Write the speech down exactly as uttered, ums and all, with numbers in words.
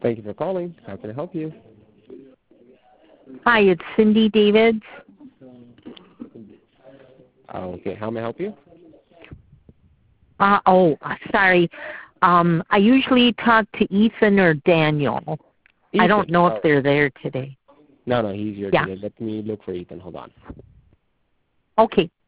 Thank you for calling. How can I help you? Hi, it's Cindy Davids. Okay, how may I help you? Uh, oh, sorry. Um, I usually talk to Ethan or Daniel. Ethan. I don't know Oh. if they're there today. No, no, he's here Yeah. today. Let me look for Ethan. Hold on. Okay.